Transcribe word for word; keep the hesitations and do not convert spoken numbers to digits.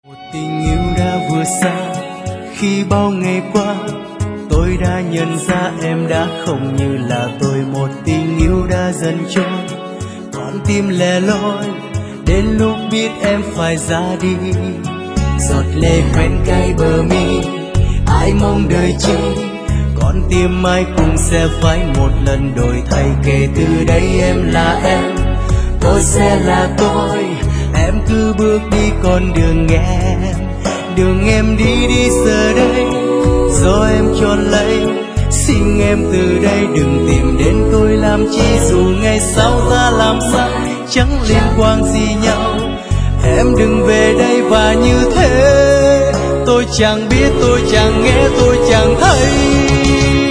Một tình yêu đã vừa xa khi bao ngày qua, tôi đã nhận ra em đã không như là tôi. Một tình yêu đã dần trôi, con tim lẻ loi đến lúc biết em phải ra đi. Giọt lệ quen cay bờ mi, ai mong đời chi, con tim mai cũng sẽ phải một lần đổi thay. Kể từ đây em là em, tôi sẽ là tôi, em cứ bước đi con đường em, đường em đi đi giờ đây do em chọn lấy. Xin em từ đây đừng tìm đến tôi làm chi, dù ngày sau ta làm sao chẳng liên quan gì nhau. Em đừng về đây và như thế tôi chẳng biết, tôi chẳng nghe, tôi chẳng thấy.